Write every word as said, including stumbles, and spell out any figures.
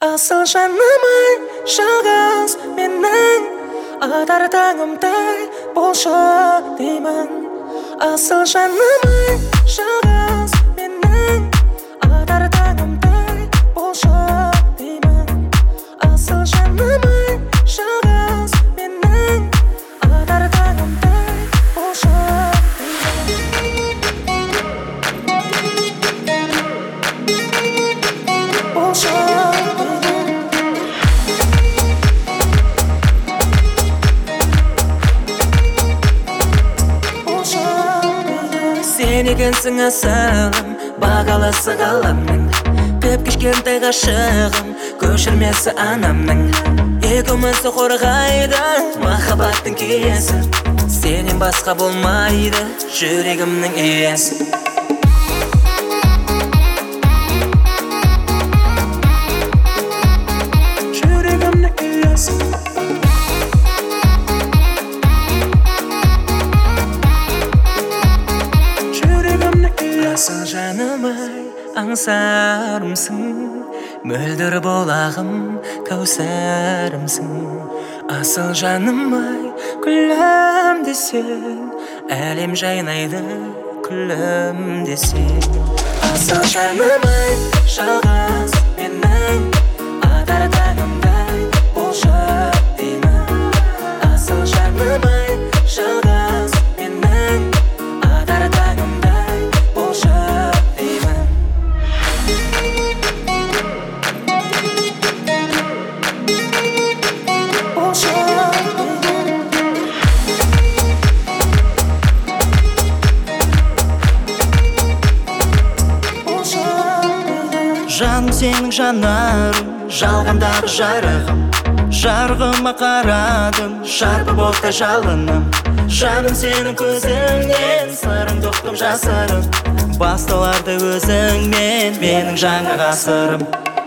Asıl жаным-ай, жалғыз менің атар таңымдай болшы деймін. Асыл жаным-ай, жалғыз менің атар таңымдай болшы деймін. Асыл жаным-ай, жалғыз менің атар таңымдай болшы деймін. Болшы сен екенсің асылым, бағалы сығалымның, көп кішкентай ғашығым, көшірмесі анамның. Екеумізді қорғайды махаббаттың киесі, сенен басқа болмайды жүрегімнің иесі. Жүрегімнің иесі. Асыл жаным-ай, аңсарымсың, мөлдір болағым, кәусәрімсің. Асыл жаным-ай, күлім десең, әлем жайнайды, күлім десең. Асыл жаным-ай, жалғыз менің атар таңымдай болшы деймін. Асыл жаным-ай, жалғыз менің атар таңымдай болшы деймін. Болшы жаным сенің жанарың, жалғандағы жарығым, жарығыма қарадым, шарпып оттай жалыным. Жаным сенің көзіңнен сырым тоқтым жасырым, басталарды өзіңмен менің жаңа ғасырым.